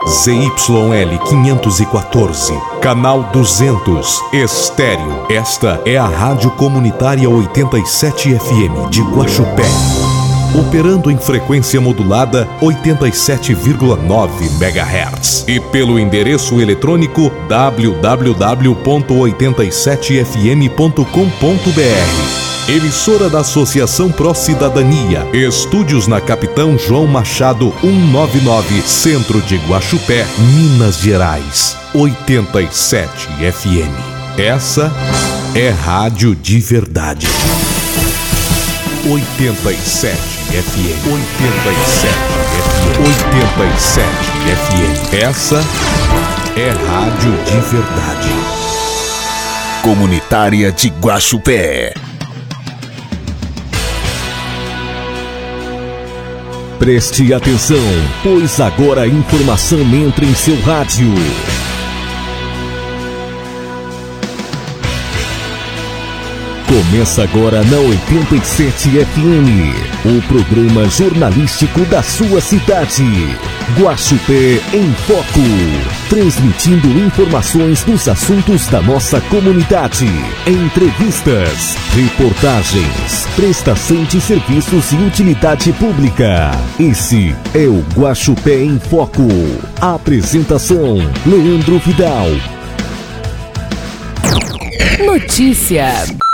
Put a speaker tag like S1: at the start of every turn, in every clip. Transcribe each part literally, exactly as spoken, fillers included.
S1: Z Y L quinhentos e quatorze, canal duzentos, estéreo. Esta é a Rádio Comunitária oitenta e sete F M de Guaxupé. Operando em frequência modulada oitenta e sete vírgula nove megahertz e pelo endereço eletrônico w w w ponto oitenta e sete f m ponto com ponto b r. Emissora da Associação Pró Cidadania. Estúdios na Capitão João Machado cento e noventa e nove, Centro de Guaxupé, Minas Gerais. oitenta e sete F M. Essa é rádio de verdade. oitenta e sete F M. oitenta e sete F M. oitenta e sete F M. Essa é rádio de verdade.
S2: Comunitária de Guaxupé. Preste atenção, pois agora a informação entra em seu rádio. Começa agora na oitenta e sete F M, o programa jornalístico da sua cidade. Guaxupé em Foco, transmitindo informações dos assuntos da nossa comunidade, entrevistas, reportagens, prestação de serviços e utilidade pública. Esse é o Guaxupé em Foco. Apresentação: Leandro Vidal.
S3: Notícia.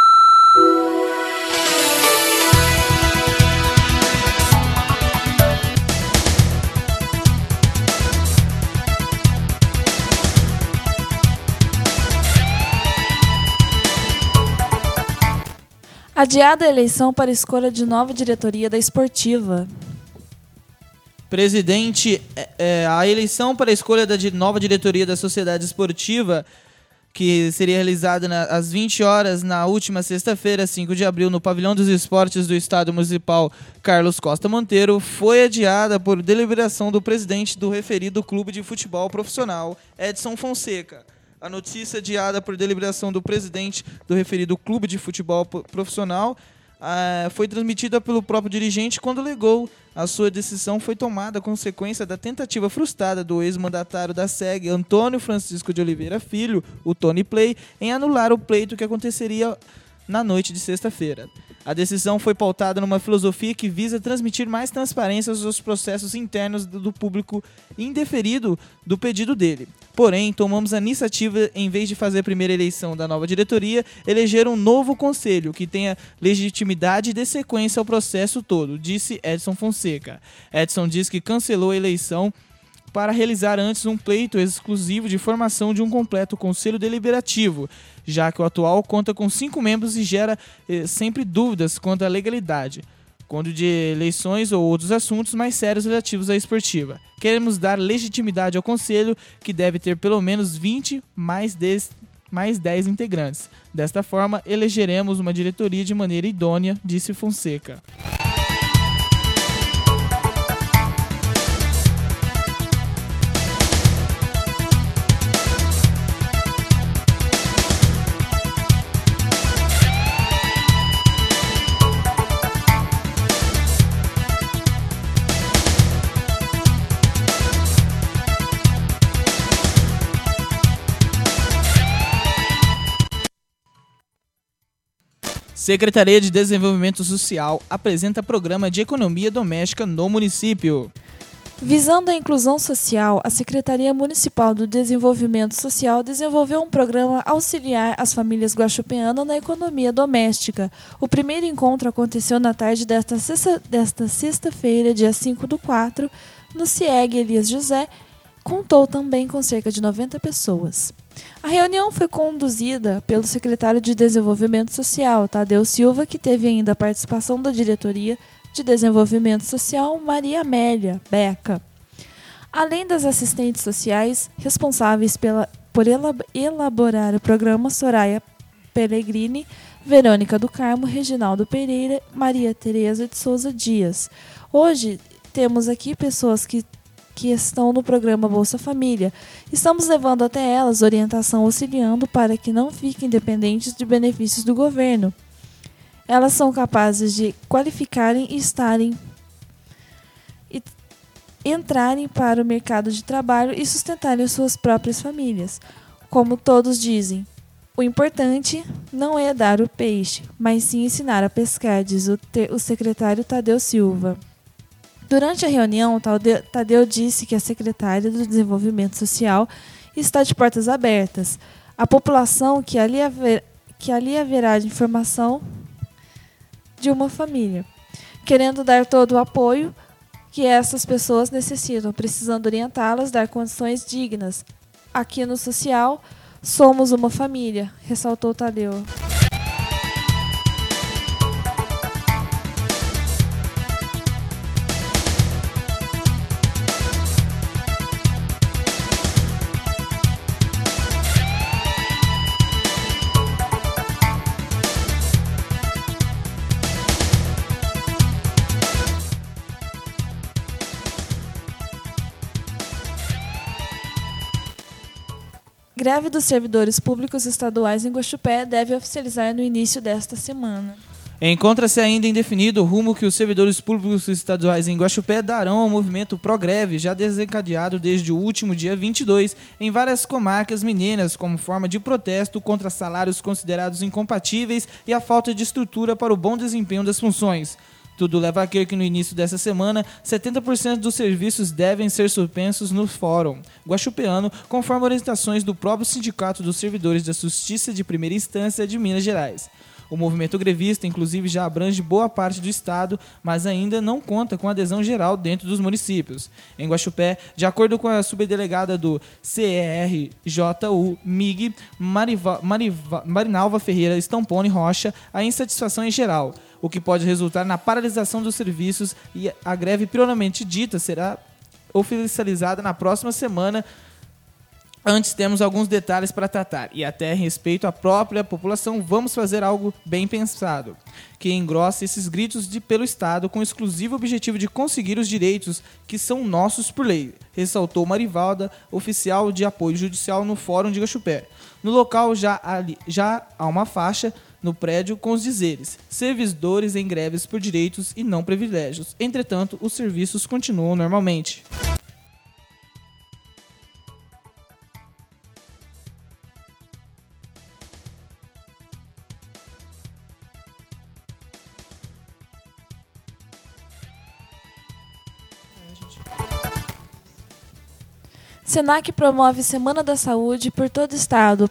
S4: Adiada a eleição para a escolha de nova diretoria da Esportiva.
S5: Presidente, é, a eleição para a escolha da nova diretoria da Sociedade Esportiva, que seria realizada na, às vinte horas na última sexta-feira, cinco de abril, no Pavilhão dos Esportes do Estádio Municipal Carlos Costa Monteiro, foi adiada por deliberação do presidente do referido clube de futebol profissional, Edson Fonseca. A notícia adiada por deliberação do presidente do referido clube de futebol profissional uh, foi transmitida pelo próprio dirigente quando alegou a sua decisão foi tomada consequência da tentativa frustrada do ex-mandatário da S E G, Antônio Francisco de Oliveira Filho, o Tony Play, em anular o pleito que aconteceria na noite de sexta-feira. A decisão foi pautada numa filosofia que visa transmitir mais transparência aos processos internos do público indeferido do pedido dele. Porém, tomamos a iniciativa, em vez de fazer a primeira eleição da nova diretoria, eleger um novo conselho que tenha legitimidade e dê sequência ao processo todo, disse Edson Fonseca. Edson diz que cancelou a eleição para realizar antes um pleito exclusivo de formação de um completo conselho deliberativo, já que o atual conta com cinco membros e gera eh, sempre dúvidas quanto à legalidade, quando de eleições ou outros assuntos mais sérios relativos à esportiva. Queremos dar legitimidade ao conselho, que deve ter pelo menos vinte mais dez, mais dez integrantes. Desta forma, elegeremos uma diretoria de maneira idônea, disse Fonseca. Secretaria de Desenvolvimento Social apresenta programa de economia doméstica no município.
S4: Visando a inclusão social, a Secretaria Municipal do Desenvolvimento Social desenvolveu um programa auxiliar às famílias guaxupeanas na economia doméstica. O primeiro encontro aconteceu na tarde desta, sexta, desta sexta-feira, dia cinco do quatro, no CIEG Elias José. Contou também com cerca de noventa pessoas. A reunião foi conduzida pelo secretário de Desenvolvimento Social, Tadeu Silva, que teve ainda a participação da diretoria de Desenvolvimento Social, Maria Amélia Beca. Além das assistentes sociais responsáveis pela, por elaborar o programa, Soraya Pellegrini, Verônica do Carmo, Reginaldo Pereira, Maria Tereza de Souza Dias. Hoje temos aqui pessoas que que estão no programa Bolsa Família. Estamos levando até elas orientação auxiliando para que não fiquem dependentes de benefícios do governo. Elas são capazes de qualificarem e estarem e entrarem para o mercado de trabalho e sustentarem suas próprias famílias. Como todos dizem, o importante não é dar o peixe, mas sim ensinar a pescar, diz o, te- o secretário Tadeu Silva. Durante a reunião, Tadeu, Tadeu disse que a secretária do Desenvolvimento Social está de portas abertas. A população que ali, haver, que ali haverá de informação de uma família, querendo dar todo o apoio que essas pessoas necessitam, precisando orientá-las, dar condições dignas. Aqui no social, somos uma família, ressaltou Tadeu. Greve dos servidores públicos estaduais em Guaxupé deve oficializar no início desta semana.
S5: Encontra-se ainda indefinido o rumo que os servidores públicos estaduais em Guaxupé darão ao movimento Progreve, já desencadeado desde o último dia vinte e dois em várias comarcas mineiras, como forma de protesto contra salários considerados incompatíveis e a falta de estrutura para o bom desempenho das funções. Tudo leva a crer que no início dessa semana, setenta por cento dos serviços devem ser suspensos no Fórum Guaxupeano, conforme orientações do próprio Sindicato dos Servidores da Justiça de Primeira Instância de Minas Gerais. O movimento grevista, inclusive, já abrange boa parte do estado, mas ainda não conta com adesão geral dentro dos municípios. Em Guaxupé, de acordo com a subdelegada do C E R J U M I G, Mariva, Mariva, Marinalva Ferreira Stampone Rocha, a insatisfação é geral, o que pode resultar na paralisação dos serviços, e a greve prioramente dita será oficializada na próxima semana. Antes temos alguns detalhes para tratar, e até em respeito à própria população, vamos fazer algo bem pensado, que engrosse esses gritos de, pelo Estado com o exclusivo objetivo de conseguir os direitos que são nossos por lei, ressaltou Marivalda, oficial de apoio judicial no Fórum de Guaxupé. No local já há, já há uma faixa no prédio com os dizeres: servidores em greves por direitos e não privilégios. Entretanto, os serviços continuam normalmente.
S4: Senac promove Semana da Saúde por todo o estado.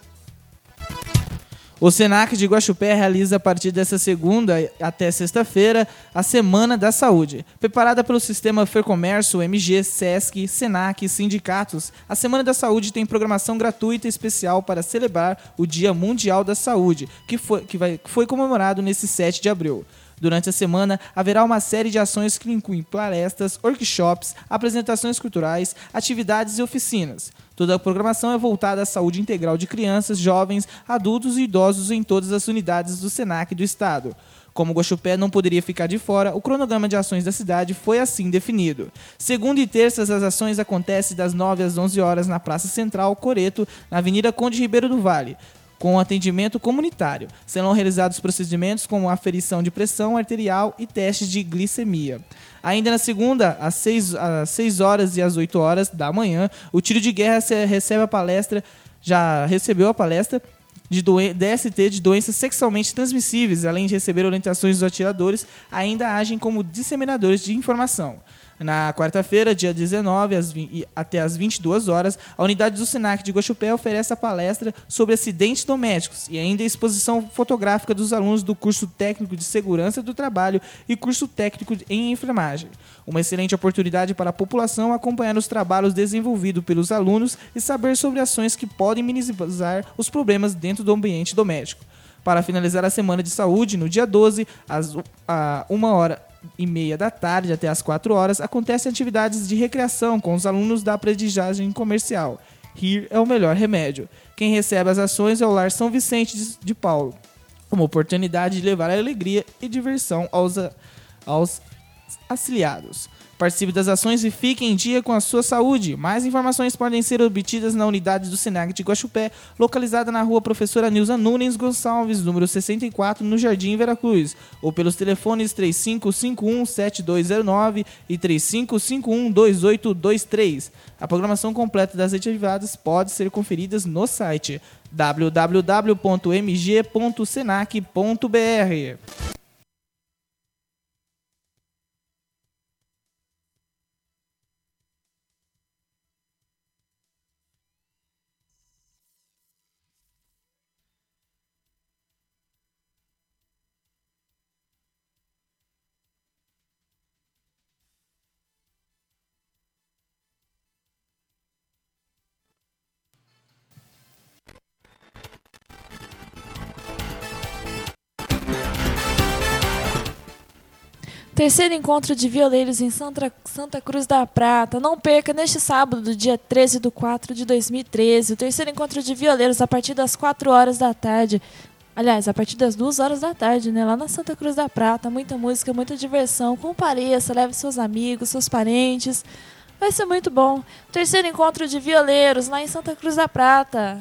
S5: O Senac de Guaxupé realiza a partir dessa segunda até sexta-feira a Semana da Saúde. Preparada pelo sistema Fercomércio, M G, Sesc, Senac e sindicatos, a Semana da Saúde tem programação gratuita especial para celebrar o Dia Mundial da Saúde, que foi, que vai, foi comemorado nesse sete de abril. Durante a semana, haverá uma série de ações que incluem palestras, workshops, apresentações culturais, atividades e oficinas. Toda a programação é voltada à saúde integral de crianças, jovens, adultos e idosos em todas as unidades do Senac do estado. Como Guaxupé não poderia ficar de fora, o cronograma de ações da cidade foi assim definido. Segunda e terças, as ações acontecem das nove às onze horas na Praça Central, Coreto, na Avenida Conde Ribeiro do Vale, com atendimento comunitário. Serão realizados procedimentos como aferição de pressão arterial e testes de glicemia. Ainda na segunda, às seis, às seis horas e às oito horas da manhã, o Tiro de Guerra recebe a palestra, já recebeu a palestra de doen- D S T de doenças sexualmente transmissíveis, além de receber orientações dos atiradores, ainda agem como disseminadores de informação. Na quarta-feira, dia dezenove, às vinte, até às vinte e duas horas, a unidade do Senac de Guaxupé oferece a palestra sobre acidentes domésticos e ainda a exposição fotográfica dos alunos do curso técnico de segurança do trabalho e curso técnico em enfermagem. Uma excelente oportunidade para a população acompanhar os trabalhos desenvolvidos pelos alunos e saber sobre ações que podem minimizar os problemas dentro do ambiente doméstico. Para finalizar a Semana de Saúde, no dia doze, às uma hora e meia da tarde até às quatro horas, acontecem atividades de recreação com os alunos da aprendizagem comercial. Rir é o melhor remédio. Quem recebe as ações é o Lar São Vicente de Paulo, uma oportunidade de levar alegria e diversão aos, aos auxiliados. Participe das ações e fique em dia com a sua saúde. Mais informações podem ser obtidas na unidade do Senac de Guaxupé, localizada na rua Professora Nilza Nunes Gonçalves, número sessenta e quatro, no Jardim Veracruz, ou pelos telefones três cinco cinco um, sete dois zero nove e três cinco cinco um, dois oito dois três. A programação completa das atividades pode ser conferida no site w w w ponto m g ponto senac ponto b r.
S4: Terceiro encontro de violeiros em Santa, Santa Cruz da Prata. Não perca neste sábado, do dia treze de quatro de dois mil e treze. O terceiro encontro de violeiros a partir das quatro horas da tarde. Aliás, a partir das duas horas da tarde, né? Lá na Santa Cruz da Prata. Muita música, muita diversão. Compareça, leve seus amigos, seus parentes. Vai ser muito bom. Terceiro encontro de violeiros lá em Santa Cruz da Prata.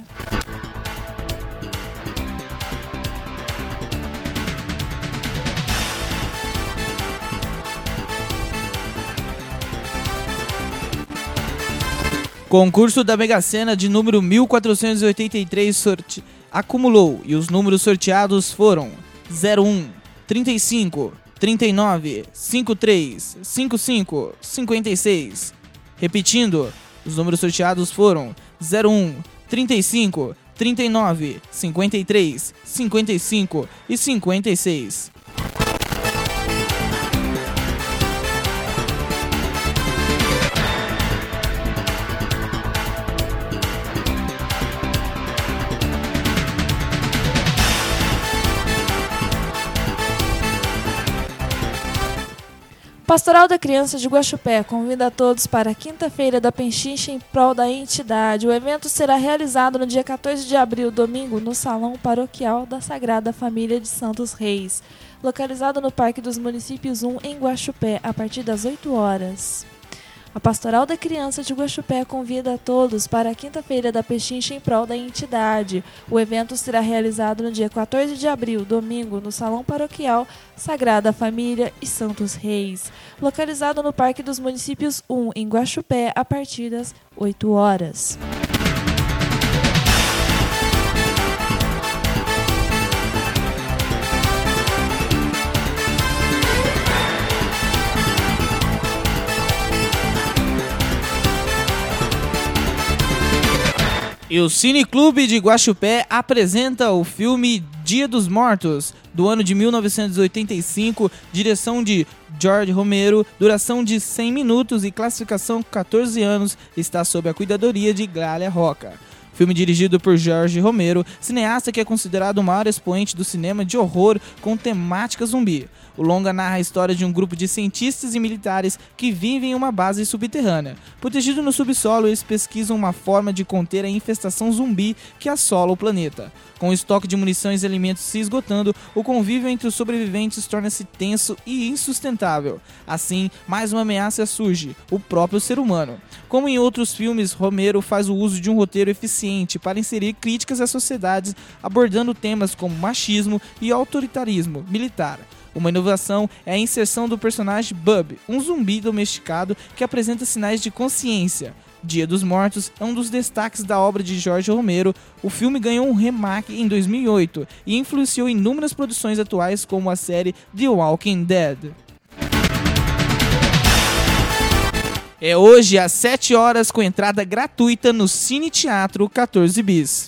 S5: Concurso da Mega Sena de número mil quatrocentos e oitenta e três sorte... acumulou e os números sorteados foram zero um, trinta e cinco, trinta e nove, cinquenta e três, cinquenta e cinco, cinquenta e seis. Repetindo, os números sorteados foram zero um, trinta e cinco, trinta e nove, cinquenta e três, cinquenta e cinco e cinquenta e seis.
S4: Pastoral da Criança de Guaxupé convida a todos para a quinta-feira da Pechincha em prol da entidade. O evento será realizado no dia quatorze de abril, domingo, no Salão Paroquial da Sagrada Família de Santos Reis, localizado no Parque dos Municípios um, em Guaxupé, a partir das oito horas. A Pastoral da Criança de Guaxupé convida a todos para a quinta-feira da Pechincha em prol da entidade. O evento será realizado no dia quatorze de abril, domingo, no Salão Paroquial Sagrada Família e Santos Reis, localizado no Parque dos Municípios um, em Guaxupé, a partir das oito horas.
S5: E o Cineclube de Guaxupé apresenta o filme Dia dos Mortos, do ano de mil novecentos e oitenta e cinco, direção de Jorge Romero, duração de cem minutos e classificação quatorze anos, está sob a cuidadoria de Glália Roca. Filme dirigido por Jorge Romero, cineasta que é considerado o maior expoente do cinema de horror com temática zumbi. O longa narra a história de um grupo de cientistas e militares que vivem em uma base subterrânea. Protegido no subsolo, eles pesquisam uma forma de conter a infestação zumbi que assola o planeta. Com o estoque de munições e alimentos se esgotando, o convívio entre os sobreviventes torna-se tenso e insustentável. Assim, mais uma ameaça surge, o próprio ser humano. Como em outros filmes, Romero faz o uso de um roteiro eficiente para inserir críticas às sociedades, abordando temas como machismo e autoritarismo militar. Uma inovação é a inserção do personagem Bub, um zumbi domesticado que apresenta sinais de consciência. Dia dos Mortos é um dos destaques da obra de Jorge Romero. O filme ganhou um remake em dois mil e oito e influenciou inúmeras produções atuais como a série The Walking Dead. É hoje às sete horas com entrada gratuita no Cine Teatro quatorze bis.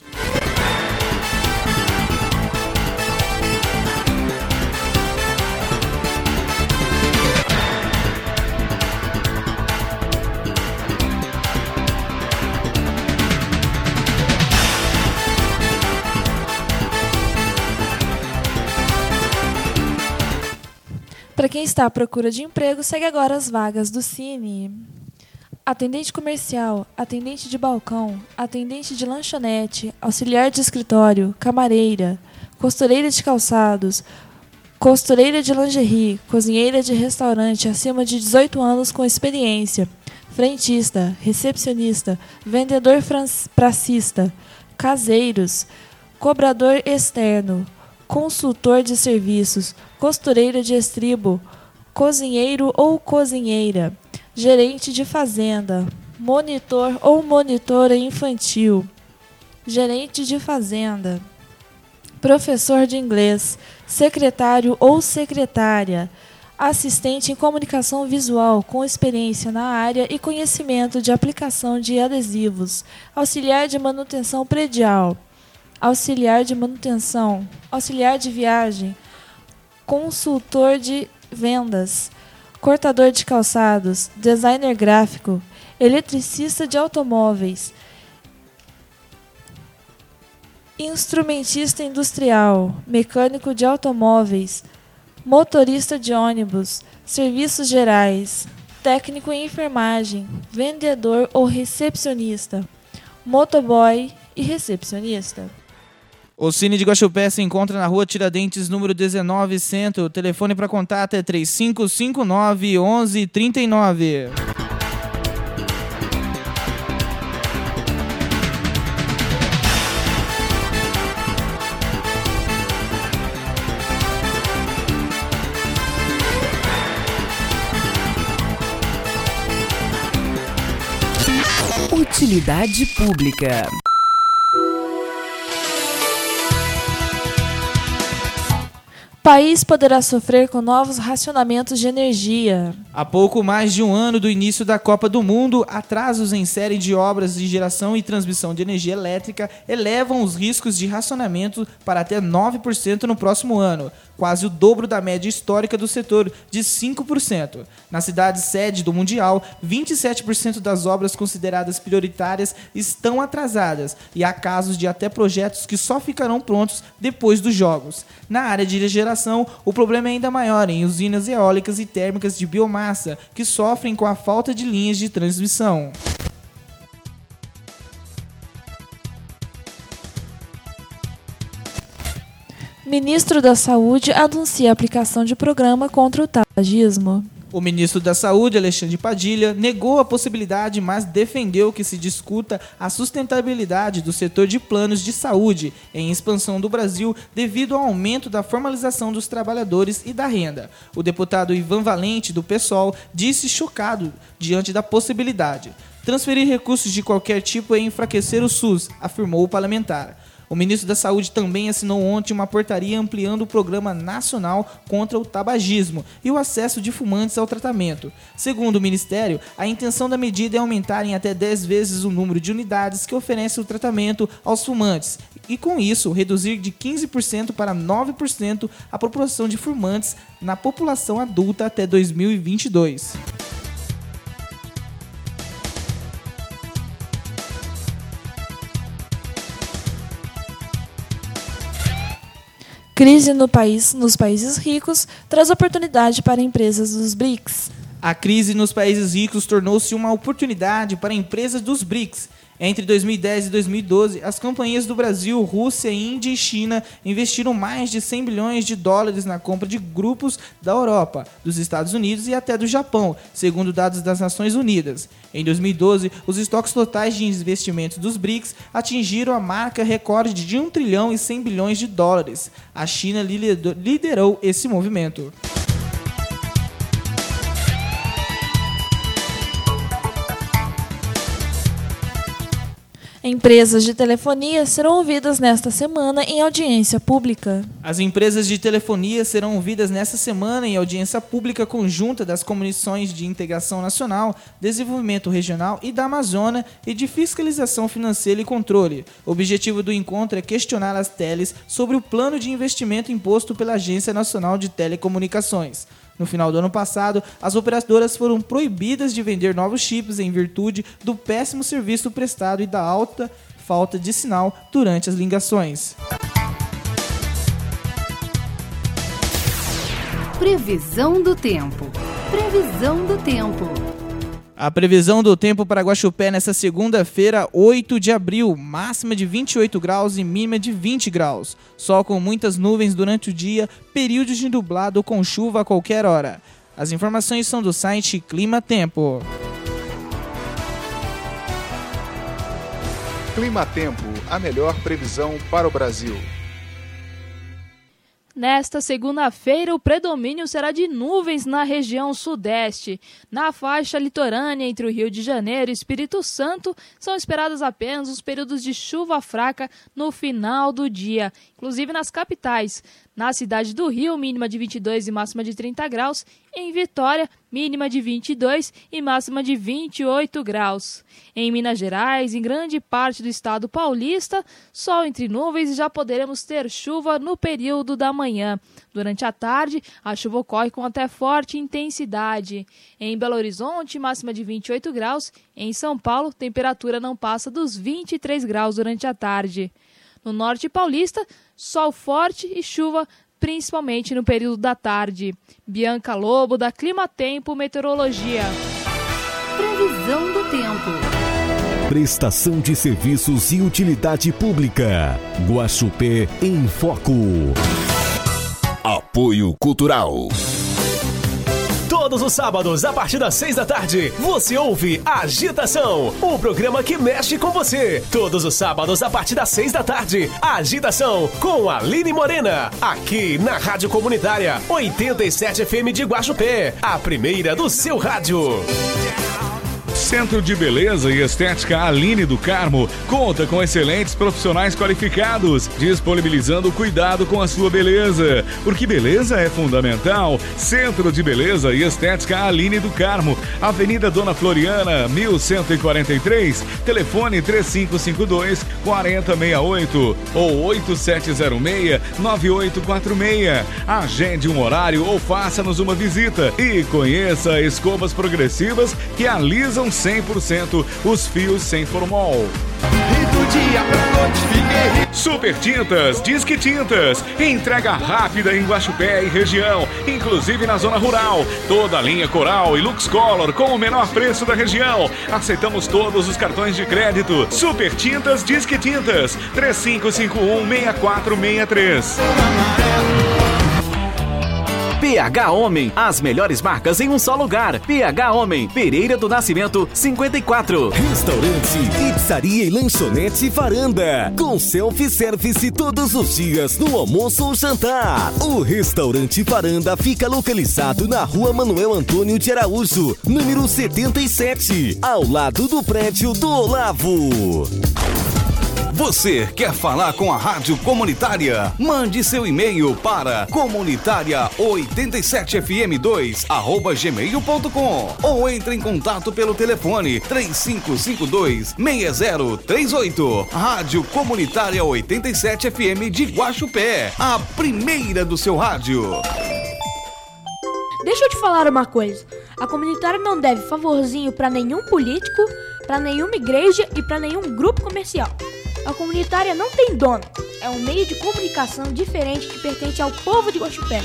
S4: Para quem está à procura de emprego, segue agora as vagas do Cine. Atendente comercial, atendente de balcão, atendente de lanchonete, auxiliar de escritório, camareira, costureira de calçados, costureira de lingerie, cozinheira de restaurante acima de dezoito anos com experiência, frentista, recepcionista, vendedor pracista, caseiros, cobrador externo, consultor de serviços, costureira de estribo, cozinheiro ou cozinheira, gerente de fazenda, monitor ou monitora infantil, gerente de fazenda, professor de inglês, secretário ou secretária, assistente em comunicação visual com experiência na área e conhecimento de aplicação de adesivos, auxiliar de manutenção predial, auxiliar de manutenção, auxiliar de viagem, consultor de vendas, cortador de calçados, designer gráfico, eletricista de automóveis, instrumentista industrial, mecânico de automóveis, motorista de ônibus, serviços gerais, técnico em enfermagem, vendedor ou recepcionista, motoboy e recepcionista.
S5: O Cine de Guaxupé se encontra na rua Tiradentes, número dezenove, Centro. O telefone para contato é três cinco cinco nove, onze trinta e nove.
S3: Utilidade pública.
S4: País poderá sofrer com novos racionamentos de energia.
S5: Há pouco mais de um ano do início da Copa do Mundo, atrasos em série de obras de geração e transmissão de energia elétrica elevam os riscos de racionamento para até nove por cento no próximo ano, quase o dobro da média histórica do setor, de cinco por cento. Na cidade sede do Mundial, vinte e sete por cento das obras consideradas prioritárias estão atrasadas, e há casos de até projetos que só ficarão prontos depois dos Jogos. Na área de geração, o problema é ainda maior em usinas eólicas e térmicas de biomassa, que sofrem com a falta de linhas de transmissão.
S4: Ministro da Saúde anuncia a aplicação de programa contra o tabagismo.
S5: O ministro da Saúde, Alexandre Padilha, negou a possibilidade, mas defendeu que se discuta a sustentabilidade do setor de planos de saúde em expansão do Brasil devido ao aumento da formalização dos trabalhadores e da renda. O deputado Ivan Valente, do PSOL, disse chocado diante da possibilidade. Transferir recursos de qualquer tipo é enfraquecer o SUS, afirmou o parlamentar. O ministro da Saúde também assinou ontem uma portaria ampliando o Programa Nacional contra o Tabagismo e o acesso de fumantes ao tratamento. Segundo o Ministério, a intenção da medida é aumentar em até dez vezes o número de unidades que oferecem o tratamento aos fumantes e, com isso, reduzir de quinze por cento para nove por cento a proporção de fumantes na população adulta até dois mil e vinte e dois.
S4: Crise no país, nos países ricos traz oportunidade para empresas dos B R I C S.
S5: A crise nos países ricos tornou-se uma oportunidade para empresas dos B R I C S. Entre dois mil e dez e dois mil e doze, as companhias do Brasil, Rússia, Índia e China investiram mais de cem bilhões de dólares na compra de grupos da Europa, dos Estados Unidos e até do Japão, segundo dados das Nações Unidas. Em dois mil e doze, os estoques totais de investimentos dos B R I C S atingiram a marca recorde de um trilhão e cem bilhões de dólares. A China liderou esse movimento.
S4: Empresas de telefonia serão ouvidas nesta semana em audiência pública.
S5: As empresas de telefonia serão ouvidas nesta semana em audiência pública conjunta das Comissões de Integração Nacional, Desenvolvimento Regional e da Amazônia e de Fiscalização Financeira e Controle. O objetivo do encontro é questionar as teles sobre o plano de investimento imposto pela Agência Nacional de Telecomunicações. No final do ano passado, as operadoras foram proibidas de vender novos chips em virtude do péssimo serviço prestado e da alta falta de sinal durante as ligações.
S3: Previsão do tempo. Previsão do tempo.
S5: A previsão do tempo para Guaxupé nesta segunda-feira, oito de abril, máxima de vinte e oito graus e mínima de vinte graus. Sol com muitas nuvens durante o dia, períodos de nublado com chuva a qualquer hora. As informações são do site Clima Tempo.
S6: Clima Tempo, a melhor previsão para o Brasil.
S7: Nesta segunda-feira, o predomínio será de nuvens na região sudeste. Na faixa litorânea entre o Rio de Janeiro e Espírito Santo, são esperados apenas os períodos de chuva fraca no final do dia, inclusive nas capitais. Na cidade do Rio, mínima de vinte e dois e máxima de trinta graus. Em Vitória, mínima de vinte e dois e máxima de vinte e oito graus. Em Minas Gerais, em grande parte do estado paulista, sol entre nuvens e já poderemos ter chuva no período da manhã. Durante a tarde, a chuva ocorre com até forte intensidade. Em Belo Horizonte, máxima de vinte e oito graus. Em São Paulo, temperatura não passa dos vinte e três graus durante a tarde. No norte paulista, sol forte e chuva, principalmente no período da tarde. Bianca Lobo, da Clima Tempo Meteorologia.
S3: Previsão do tempo.
S2: Prestação de serviços e utilidade pública. Guaxupé em Foco. Apoio Cultural.
S8: Todos os sábados, a partir das seis da tarde, você ouve Agitação, o programa que mexe com você. Todos os sábados, a partir das seis da tarde, Agitação, com Aline Morena, aqui na Rádio Comunitária oitenta e sete F M de Guaxupé, a primeira do seu rádio.
S9: Centro de Beleza e Estética Aline do Carmo conta com excelentes profissionais qualificados, disponibilizando cuidado com a sua beleza. Porque beleza é fundamental. Centro de Beleza e Estética Aline do Carmo, Avenida Dona Floriana, mil cento e quarenta e três, telefone três cinco cinco dois, quatro zero seis oito ou oito sete zero seis, nove oito quatro seis. Agende um horário ou faça-nos uma visita e conheça escovas progressivas que alisam cem por cento os fios sem formol. Super Tintas, Disque Tintas, entrega rápida em Guaxupé e região, inclusive na zona rural. Toda a linha Coral e Lux Color com o menor preço da região. Aceitamos todos os cartões de crédito. Super Tintas, Disque Tintas, três cinco cinco um, seis quatro seis três.
S10: P H Homem, as melhores marcas em um só lugar. P H Homem, Pereira do Nascimento, cinquenta e quatro.
S2: Restaurante, pizzaria e lanchonete Varanda, com self-service todos os dias no almoço ou jantar. O Restaurante Varanda fica localizado na Rua Manuel Antônio de Araújo, número setenta e sete, ao lado do prédio do Olavo.
S11: Você quer falar com a Rádio Comunitária? Mande seu e-mail para comunitaria oitenta e sete f m dois arroba gmail ponto com ou entre em contato pelo telefone três cinco cinco dois, seis zero três oito. Rádio Comunitária oitenta e sete F M de Guaxupé, a primeira do seu rádio.
S12: Deixa eu te falar uma coisa. A Comunitária não deve favorzinho para nenhum político, para nenhuma igreja e para nenhum grupo comercial. A Comunitária não tem dono, é um meio de comunicação diferente que pertence ao povo de Guaxupé.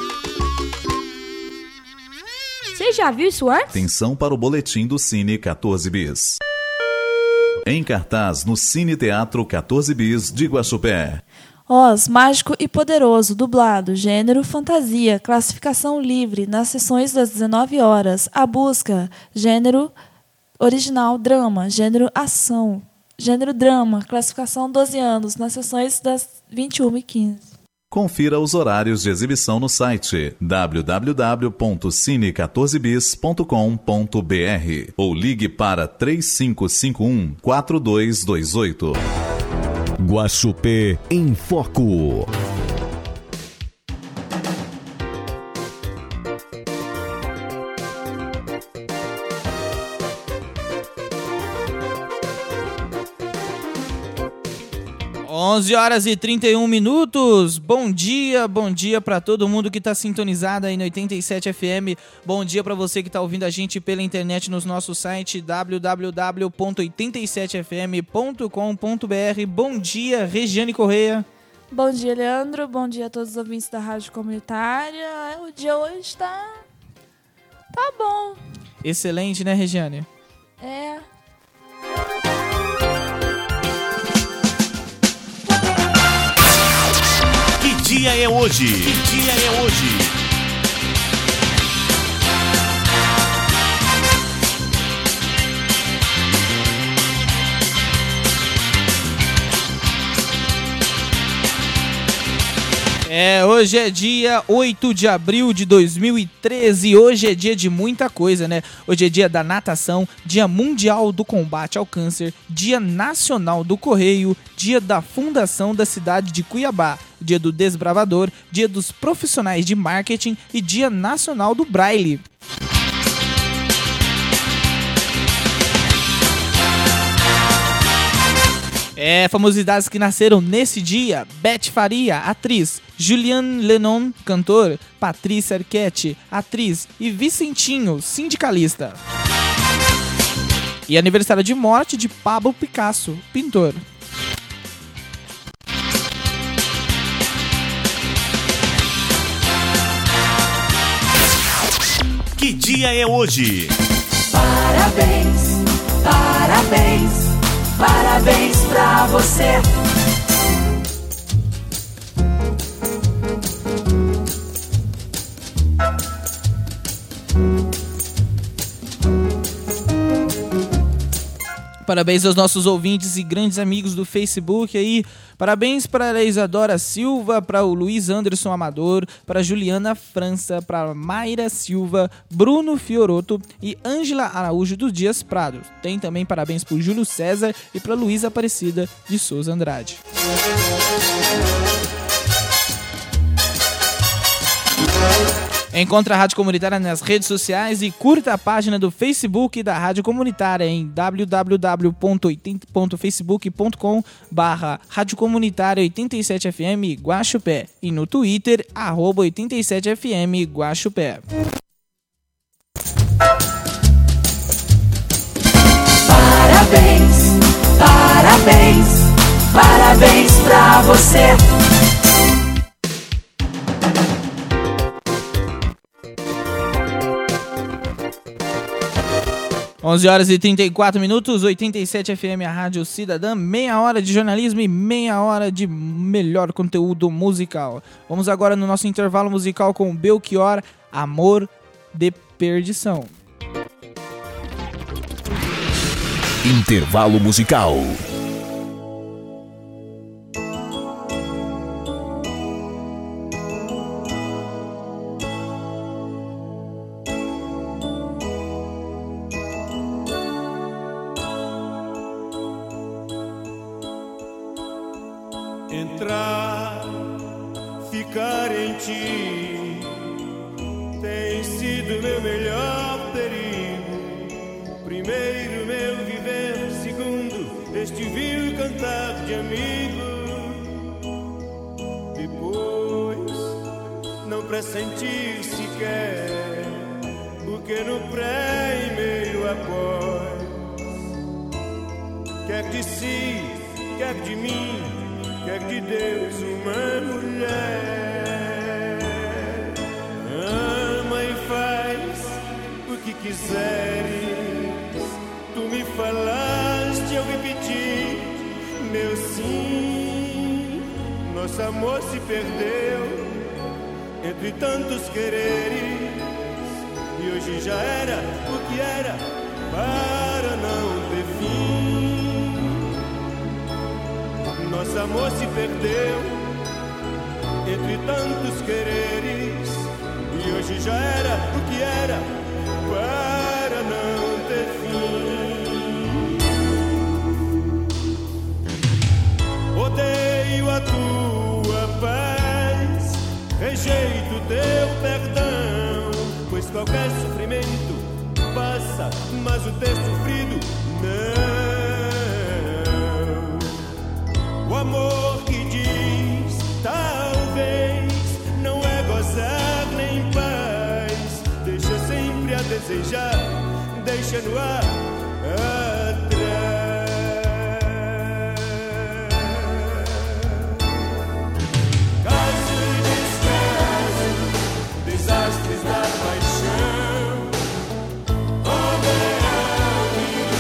S12: Você já viu isso antes?
S13: Atenção para o boletim do Cine quatorze bis. Em cartaz no Cine Teatro quatorze bis de Guaxupé.
S4: Oz, Mágico e Poderoso, dublado, gênero fantasia, classificação livre, nas sessões das dezenove horas. A Busca, gênero original drama, gênero ação. Gênero drama, classificação doze anos, nas sessões das vinte e uma e quinze.
S13: Confira os horários de exibição no site w w w ponto cine quatorze bis ponto com ponto b r ou ligue para três cinco cinco um, quatro dois dois oito.
S2: Guaxupé em Foco.
S5: onze horas e trinta e um minutos. Bom dia, bom dia para todo mundo que está sintonizado aí no oitenta e sete F M. Bom dia para você que está ouvindo a gente pela internet no nosso site w w w ponto oitenta e sete f m ponto com ponto b r. Bom dia, Regiane Correia.
S4: Bom dia, Leandro. Bom dia a todos os ouvintes da Rádio Comunitária. O dia hoje está... tá bom.
S5: Excelente, né, Regiane?
S4: É.
S8: Que dia é hoje? Que dia é hoje?
S5: É, hoje é dia oito de abril de dois mil e treze, hoje é dia de muita coisa, né? Hoje é dia da natação, dia mundial do combate ao câncer, dia nacional do correio, dia da fundação da cidade de Cuiabá, dia do desbravador, dia dos profissionais de marketing e dia nacional do braille. É, famosidades que nasceram nesse dia: Beth Faria, atriz; Julian Lennon, cantor; Patrícia Arquette, atriz; e Vicentinho, sindicalista. E aniversário de morte de Pablo Picasso, pintor.
S8: Que dia é hoje?
S14: Parabéns, parabéns. Parabéns pra você.
S5: Parabéns aos nossos ouvintes e grandes amigos do Facebook aí. Parabéns para a Isadora Silva, para o Luiz Anderson Amador, para a Juliana França, para a Mayra Silva, Bruno Fioroto e Ângela Araújo dos Dias Prado. Tem também parabéns para o Júlio César e para a Luísa Aparecida de Souza Andrade. Encontre a Rádio Comunitária nas redes sociais e curta a página do Facebook da Rádio Comunitária em w w w ponto facebook ponto com barra Rádio Comunitária oitenta e sete F M Guaxupé e no Twitter, arroba oitenta e sete F M Guaxupé.
S14: Parabéns, parabéns, parabéns pra você.
S5: onze horas e trinta e quatro minutos, oitenta e sete F M, a Rádio Cidadã, meia hora de jornalismo e meia hora de melhor conteúdo musical. Vamos agora no nosso intervalo musical com Belchior, Amor de Perdição.
S2: Intervalo musical.
S15: Entrar, ficar em ti tem sido meu melhor perigo. Primeiro meu viver, segundo este vil cantar de amigo. Depois não pressentir sequer o que no pré e meio após. Quer de si, quer de mim, quer de Deus uma mulher. Ama e faz o que quiseres. Tu me falaste, eu repeti meu sim. Nosso amor se perdeu entre tantos quereres. E hoje já era o que era para não ter fim. Nosso amor se perdeu entre tantos quereres. E hoje já era o que era para não ter fim. Odeio a tua paz, rejeito teu perdão, pois qualquer sofrimento passa, mas o ter sofrido não. O amor que diz talvez não é gozar nem paz, deixa sempre a desejar, deixa no ar atrás. Caso e descaso, desastres da paixão, odeio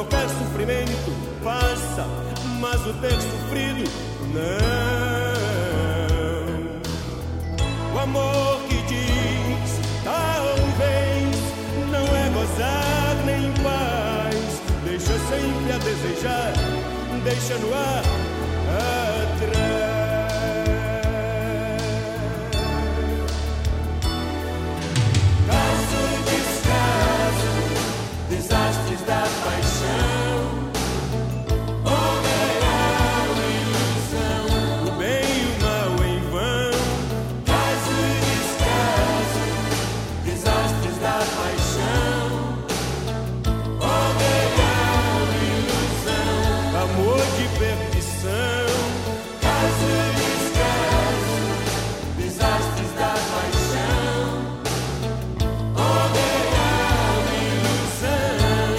S15: qualquer sofrimento passa, mas o ter sofrido não. O amor que diz talvez não é gozar nem paz, deixa sempre a desejar, deixa no ar atrás. Desastres da paixão, ou real ilusão, o bem e o mal em vão. Caso e descaso, desastres da paixão, ou real ilusão, amor de perdição. Caso e descaso, desastres da paixão, ou real ilusão.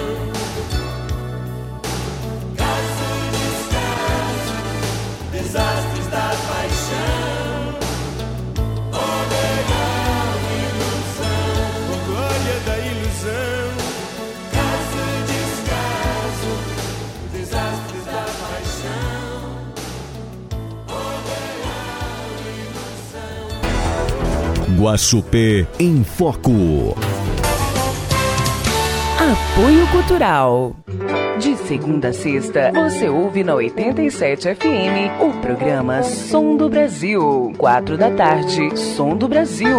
S15: Desastres da paixão, oh real ilusão, oh glória da ilusão. Caso e descaso, desastres da paixão, oh real ilusão.
S2: Guaxupé em Foco.
S16: Apoio Cultural. De segunda a sexta, você ouve na oitenta e sete F M o programa Som do Brasil. Quatro da tarde, Som do Brasil.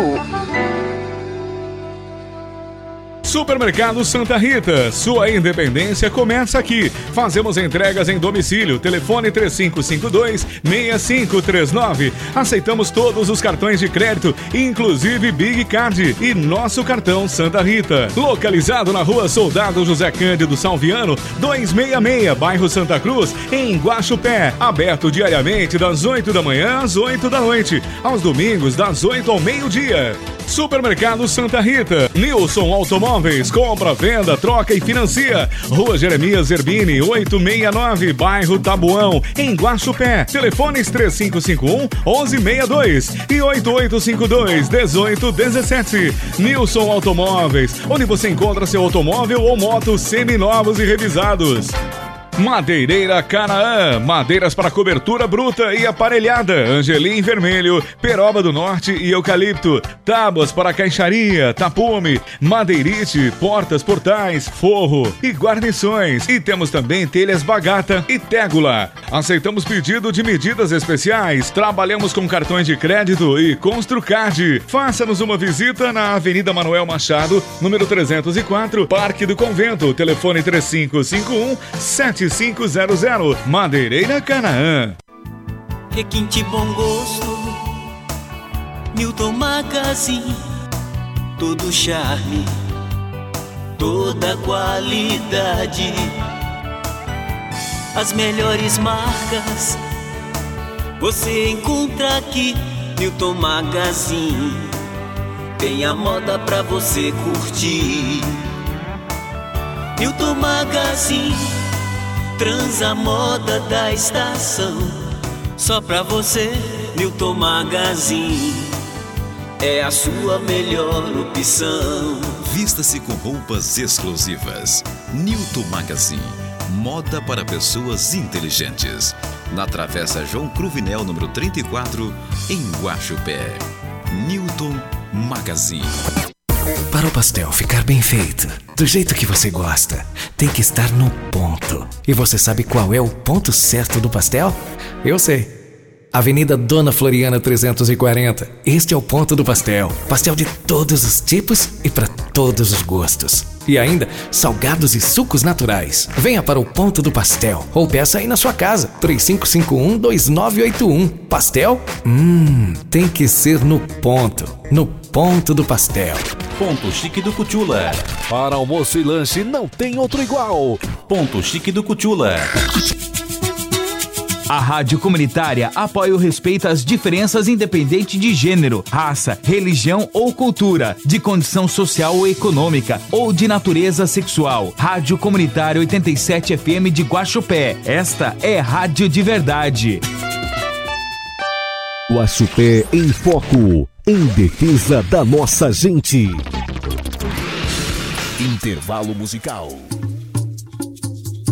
S9: Supermercado Santa Rita, sua independência começa aqui. Fazemos entregas em domicílio. Telefone três cinco cinco dois, seis cinco três nove. Aceitamos todos os cartões de crédito, inclusive Big Card e nosso cartão Santa Rita. Localizado na Rua Soldado José Cândido Salviano, duzentos e sessenta e seis, bairro Santa Cruz, em Guaxupé. Aberto diariamente das oito da manhã às oito da noite. Aos domingos, das oito ao meio-dia. Supermercado Santa Rita, Nilson Automóveis, compra, venda, troca e financia. Rua Jeremias Zerbini, oitocentos e sessenta e nove, bairro Tabuão, em Guaxupé. Telefones três cinco cinco um, onze sessenta e dois e oito oito cinco dois, dezoito dezessete. Nilson Automóveis, onde você encontra seu automóvel ou moto seminovos e revisados. Madeireira Canaã, madeiras para cobertura bruta e aparelhada, angelim vermelho, peroba do norte e eucalipto, tábuas para caixaria, tapume, madeirite, portas, portais, forro e guarnições. E temos também telhas bagata e tégula. Aceitamos pedido de medidas especiais, trabalhamos com cartões de crédito e Construcard. Faça-nos uma visita na Avenida Manuel Machado, número trezentos e quatro, Parque do Convento, telefone três cinco cinco um, sete cinco zero zero. Madeireira Canaã.
S17: Requinte bom gosto, Newton Magazine, todo charme, toda qualidade, as melhores marcas você encontra aqui. Newton Magazine tem a moda pra você curtir. Newton Magazine transa a moda da estação. Só pra você, Newton Magazine é a sua melhor opção.
S18: Vista-se com roupas exclusivas. Newton Magazine, moda para pessoas inteligentes. Na Travessa João Cruvinel, número trinta e quatro, em Guaxupé. Newton Magazine.
S19: Para o pastel ficar bem feito, do jeito que você gosta, tem que estar no ponto. E você sabe qual é o ponto certo do pastel? Eu sei. Avenida Dona Floriana trezentos e quarenta. Este é o ponto do pastel. Pastel de todos os tipos e para todos os gostos. E ainda, salgados e sucos naturais. Venha para o Ponto do Pastel ou peça aí na sua casa. três cinco cinco um, dois nove oito um. Pastel? Hum, tem que ser no ponto. No Ponto do Pastel.
S10: Ponto Chique do Cutula.
S2: Para almoço e lanche não tem outro igual.
S10: Ponto Chique do Cutula.
S20: A Rádio Comunitária apoia o respeito às diferenças independente de gênero, raça, religião ou cultura, de condição social ou econômica, ou de natureza sexual. Rádio Comunitária oitenta e sete F M de Guaxupé. Esta é rádio de verdade.
S2: Guaxupé em Foco, em defesa da nossa gente. Intervalo musical.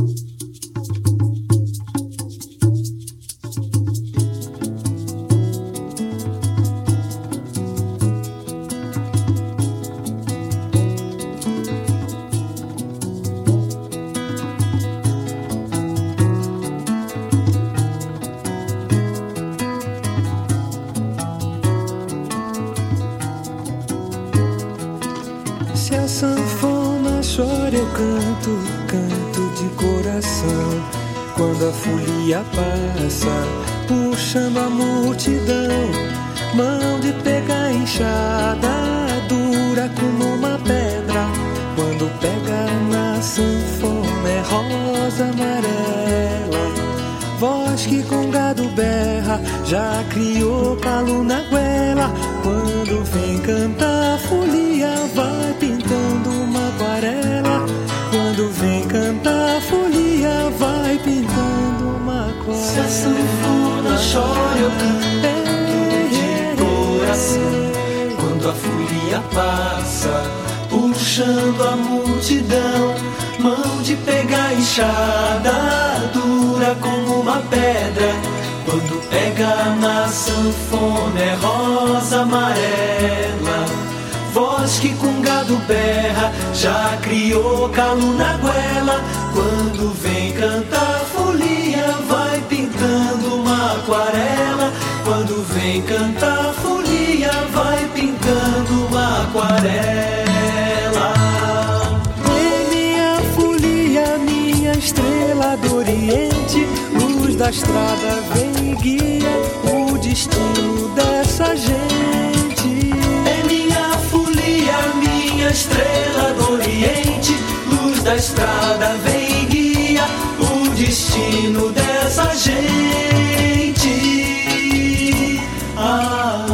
S21: canto, canto de coração. Quando a folia passa, puxando a multidão, mão de pegar enxada, dura como uma pedra. Quando pega na sanfona é rosa amarela. Voz que com gado berra, já criou calo na goela. Quando vem cantar a folia, vai pintando uma aquarela. Quando vem cantar a folia, vai pintando uma aquarela.
S14: Se a sanfona chora, eu canto de coração. Quando a folia passa, puxando a multidão, mão de pegar enxada, dura como uma pedra. Quando pega na sanfona é rosa amarela. Voz que com gado berra, já criou calo na goela. Quando vem cantar a folia, vai pintando uma aquarela. Quando vem cantar a folia, vai pintando uma aquarela.
S21: Estrela do Oriente, luz da estrada, vem e guia o destino dessa gente.
S14: É minha folia, minha estrela do Oriente, luz da estrada, vem e guia o destino dessa gente. Ah,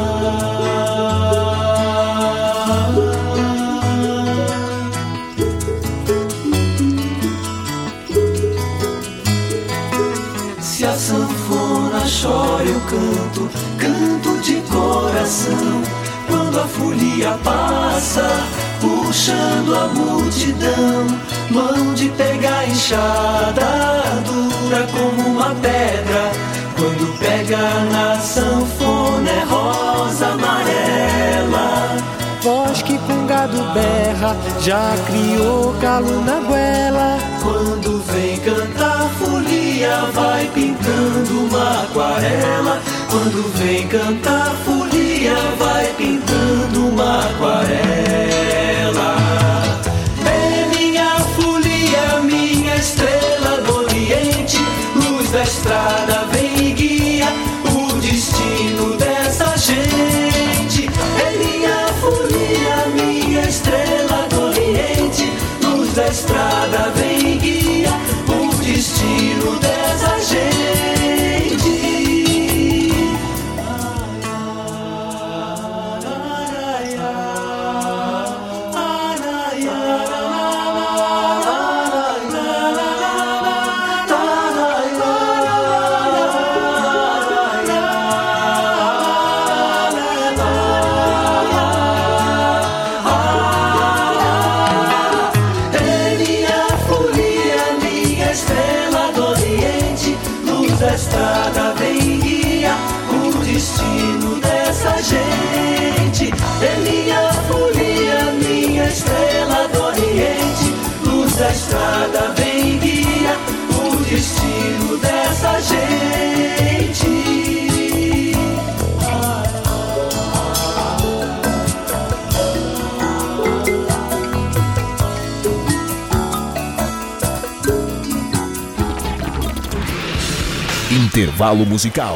S14: chora, eu canto, canto de coração. Quando a folia passa, puxando a multidão, mão de pegar enxada, dura como uma pedra. Quando pega na sanfona é rosa amarela.
S21: Voz que com gado berra, já criou calo na goela.
S14: Quando vem cantar a folia, vai pintando uma aquarela. Quando vem cantar a folia, vai pintando uma aquarela. É minha folia, minha estrela do Oriente, luz da estrada, vem e guia o destino dessa gente. É minha folia, minha estrela do Oriente, luz da estrada, vem e guia o destino dessa gente. Da estrada, vem e guia o destino dessa gente. É minha folia, minha estrela do Oriente, luz da estrada, vem e guia o destino dessa gente.
S2: Intervalo musical.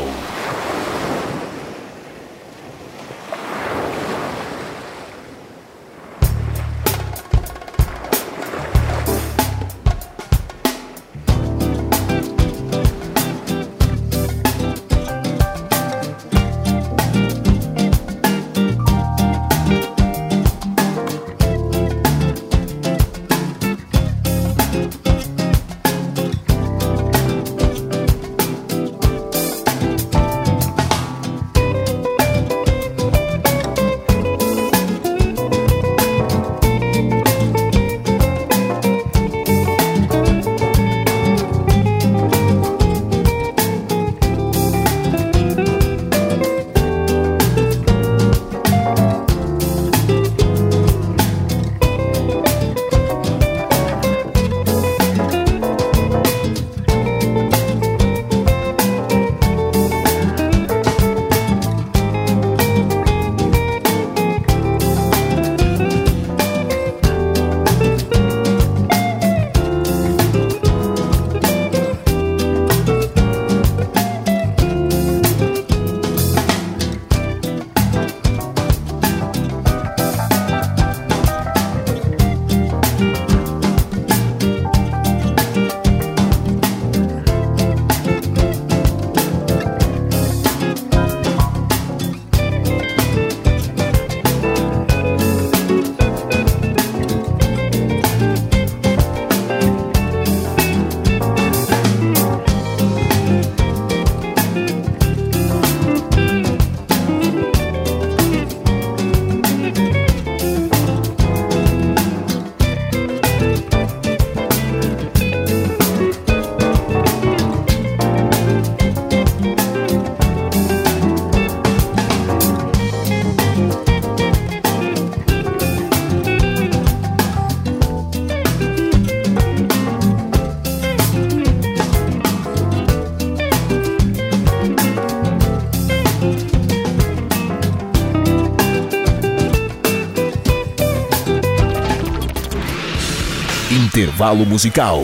S2: Intervalo musical.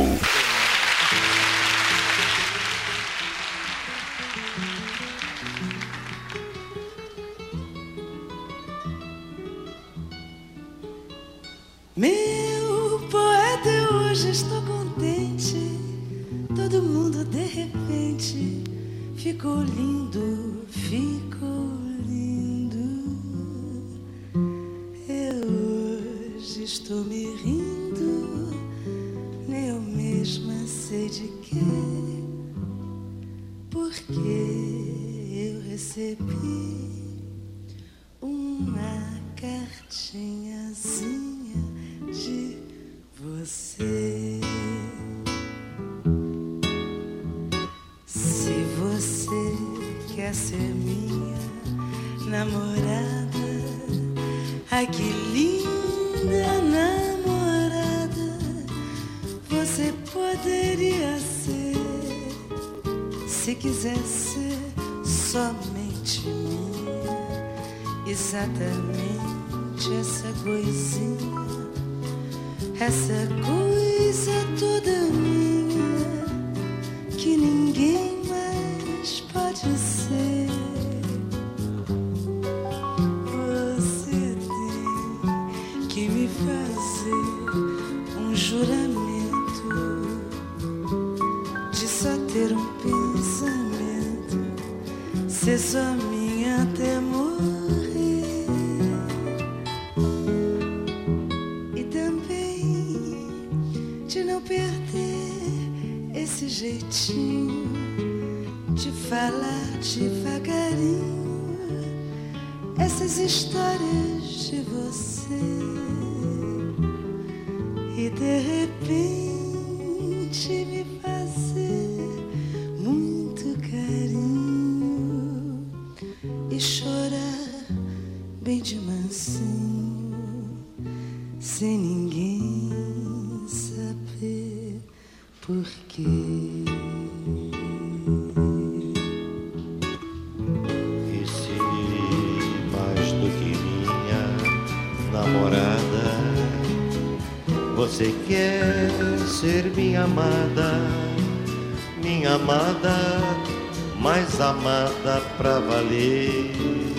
S1: Meu poeta, hoje estou contente. Todo mundo de repente ficou lindo, ficou lindo. Eu hoje estou me rindo, nem eu mesma sei de quê, porque eu recebi uma cartinhazinha de você. Se você quer ser minha namorada, ai que linda namorada você poderia ser, se quiser ser somente minha, exatamente essa coisinha, essa coisa toda minha, que ninguém mais pode ser. Você tem que me fazer um juramento de só ter um pensamento, ser só minha até morrer. Esse jeitinho de falar devagarinho, essas histórias de você, e de repente me fazer muito carinho e chorar bem de mansinho, sem ninguém saber por quê.
S22: E se mais do que minha namorada, você quer ser minha amada, minha amada, mais amada pra valer,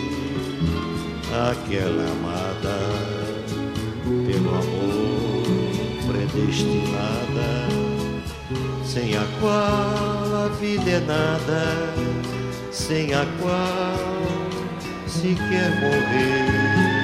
S22: aquela amada pelo amor predestinada, sem a qual a vida é nada, sem a qual se quer morrer.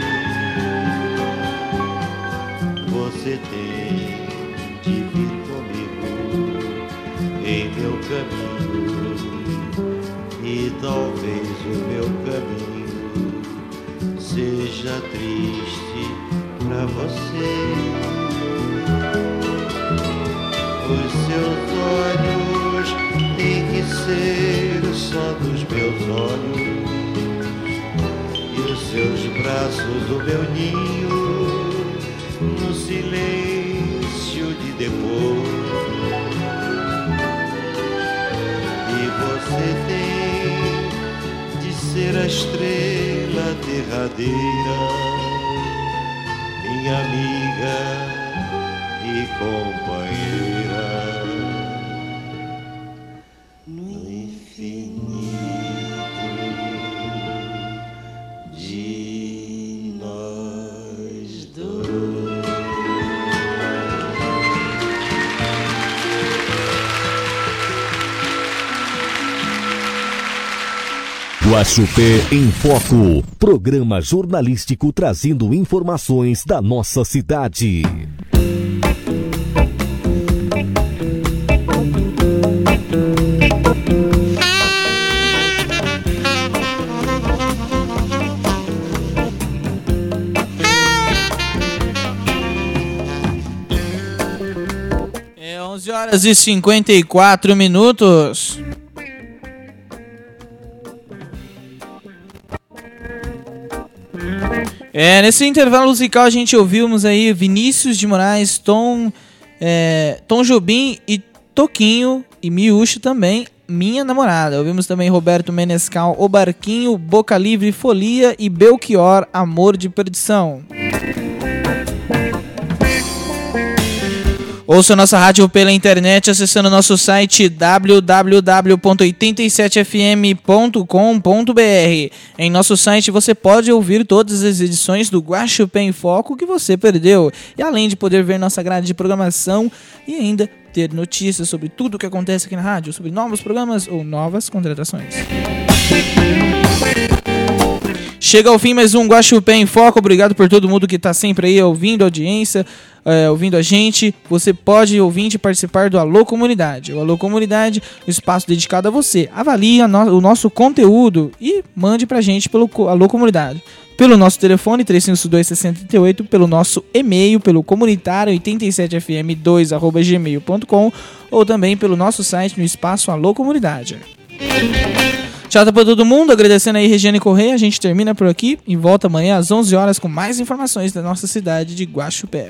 S22: Você tem de vir comigo em meu caminho, e talvez o meu caminho seja triste pra você. Os seus olhos têm que ser só dos meus olhos, e os seus braços o meu ninho, no silêncio de depois. E você tem de ser a estrela derradeira, minha amiga e companheira, no infinito de nós dois.
S2: Guaxupé em Foco, programa jornalístico trazendo informações da nossa cidade.
S5: É onze horas e cinquenta e quatro minutos. É, nesse intervalo musical a gente ouvimos aí Vinícius de Moraes, Tom, é, Tom Jobim e Toquinho e Miúcho também, Minha Namorada. Ouvimos também Roberto Menescal, O Barquinho, Boca Livre, Folia e Belchior, Amor de Perdição. Ouça nossa rádio pela internet acessando nosso site w w w ponto oitenta e sete f m ponto com ponto b r. Em nosso site você pode ouvir todas as edições do Guaxupé em Foco que você perdeu. E além de poder ver nossa grade de programação e ainda ter notícias sobre tudo o que acontece aqui na rádio, sobre novos programas ou novas contratações. Chega ao fim mais um Guaxupé em Foco. Obrigado por todo mundo que está sempre aí ouvindo a audiência, é, ouvindo a gente. Você pode, ouvinte, participar do Alô Comunidade. O Alô Comunidade, o espaço dedicado a você. Avalie a no, o nosso conteúdo e mande pra gente pelo Alô Comunidade. Pelo nosso telefone três cinco dois, seis oito oito, pelo nosso e-mail, pelo comunitário oitenta e sete f m dois arroba gmail ponto com ou também pelo nosso site no espaço Alô Comunidade. Tchau pra todo mundo, agradecendo aí Regiane Correia. A gente termina por aqui e volta amanhã às onze horas com mais informações da nossa cidade de Guaxupé.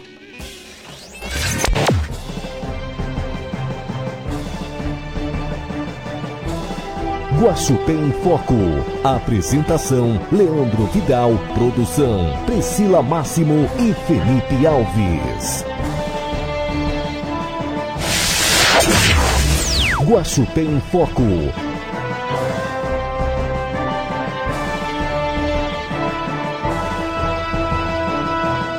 S2: Guaxupé em Foco. Apresentação: Leandro Vidal. Produção: Priscila Máximo e Felipe Alves. Guaxupé em Foco.